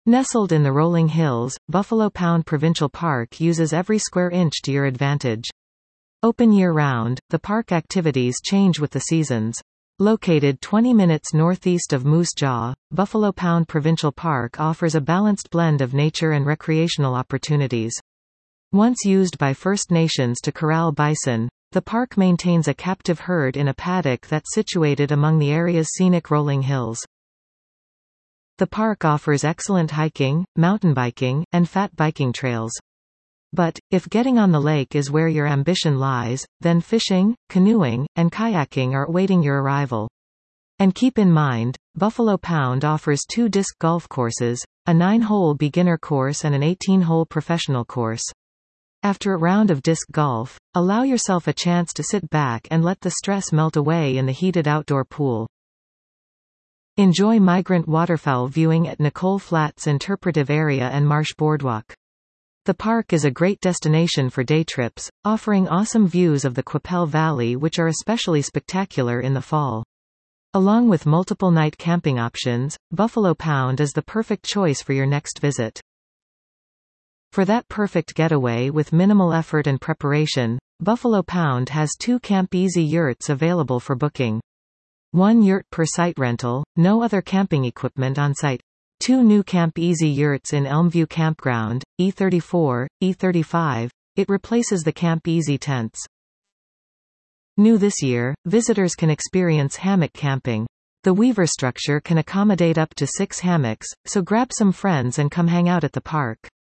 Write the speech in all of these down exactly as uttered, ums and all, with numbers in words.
Nestled in the rolling hills, Buffalo Pound Provincial Park uses every square inch to your advantage. Open year-round, the park activities change with the seasons. Located twenty minutes northeast of Moose Jaw, Buffalo Pound Provincial Park offers a balanced blend of nature and recreational opportunities. Once used by First Nations to corral bison, the park maintains a captive herd in a paddock that's situated among the area's scenic rolling hills. The park offers excellent hiking, mountain biking, and fat biking trails. But, if getting on the lake is where your ambition lies, then fishing, canoeing, and kayaking are awaiting your arrival. And keep in mind, Buffalo Pound offers two disc golf courses, a nine-hole beginner course and an eighteen-hole professional course. After a round of disc golf, allow yourself a chance to sit back and let the stress melt away in the heated outdoor pool. Enjoy migrant waterfowl viewing at Nicole Flats Interpretive Area and Marsh Boardwalk. The park is a great destination for day trips, offering awesome views of the Qu'Appelle Valley which are especially spectacular in the fall. Along with multiple night camping options, Buffalo Pound is the perfect choice for your next visit. For that perfect getaway with minimal effort and preparation, Buffalo Pound has two Camp Easy yurts available for booking. One yurt per site rental, no other camping equipment on site. Two new Camp Easy yurts in Elmview Campground, E thirty-four, E thirty-five. It replaces the Camp Easy tents. New this year, visitors can experience hammock camping. The Weaver structure can accommodate up to six hammocks, so grab some friends and come hang out at the park.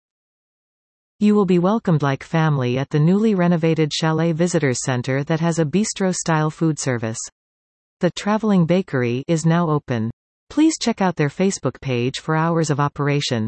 You will be welcomed like family at the newly renovated Chalet Visitors Center that has a bistro-style food service. The Traveling Bakery is now open. Please check out their Facebook page for hours of operation.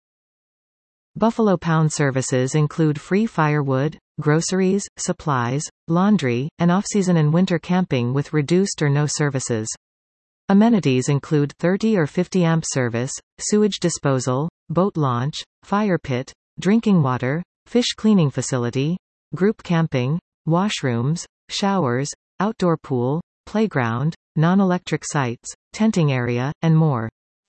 Buffalo Pound services include free firewood, groceries, supplies, laundry, and off-season and winter camping with reduced or no services. Amenities include thirty or fifty amp service, sewage disposal, boat launch, fire pit, drinking water, fish cleaning facility, group camping, washrooms, showers, outdoor pool, playground, non-electric sites, tenting area, and more.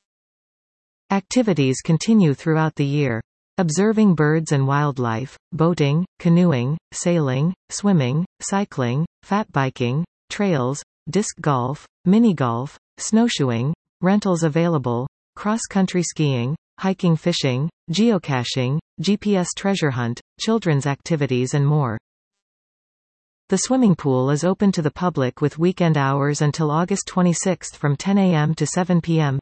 Activities continue throughout the year. Observing birds and wildlife, boating, canoeing, sailing, swimming, cycling, fat biking, trails, disc golf, mini golf, snowshoeing, rentals available, cross-country skiing, hiking, fishing, geocaching, G P S treasure hunt, children's activities and more. The swimming pool is open to the public with weekend hours until August twenty-sixth from ten a m to seven p m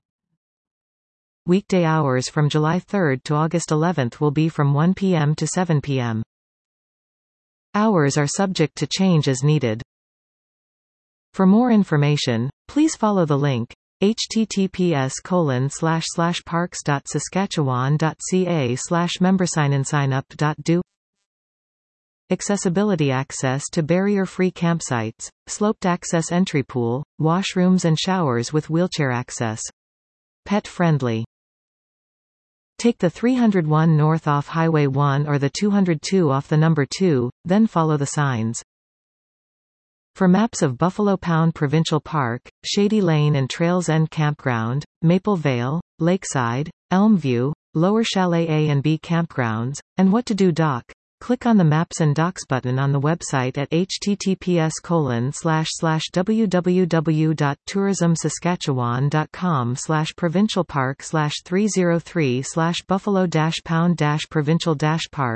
Weekday hours from July third to August eleventh will be from one p m to seven p m Hours are subject to change as needed. For more information, please follow the link https colon slash slash parks dot saskatchewan dot ca slash membersigninsignup.do. Accessibility: access to barrier-free campsites, sloped access entry pool, washrooms and showers with wheelchair access. Pet-friendly. Take the three oh one north off Highway one or the two oh two off the number two, then follow the signs. For maps of Buffalo Pound Provincial Park, Shady Lane and Trails End Campground, Maple Vale, Lakeside, Elmview, Lower Chalet A and B campgrounds, and what to do doc, click on the Maps and Docs button on the website at https colon slash slash www dot tourismsaskatchewan dot com slash provincial park slash three oh three slash buffalo dash pound dash provincial dash park.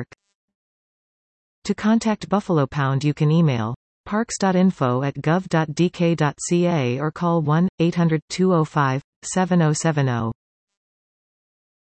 To contact Buffalo Pound you can email parks dot info at gov dot d k dot c a or call one eight hundred two oh five seven oh seven oh.